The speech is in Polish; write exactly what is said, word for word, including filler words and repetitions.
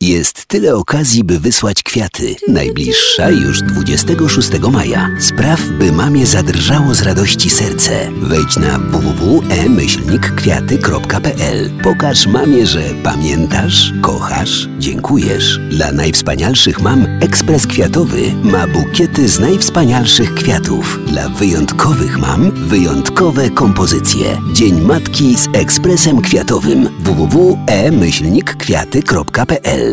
Jest tyle okazji, by wysłać kwiaty. Najbliższa już dwudziestego szóstego maja. Spraw, by mamie zadrżało z radości serce. Wejdź na w w w kropka e myślnik kwiaty kropka p l. Pokaż mamie, że pamiętasz, kochasz, dziękujesz. Dla najwspanialszych mam Ekspres Kwiatowy ma bukiety z najwspanialszych kwiatów. Dla wyjątkowych mam wyjątkowe kompozycje. Dzień Matki z Ekspresem Kwiatowym. w w w kropka e myślnik kwiaty kropka p l.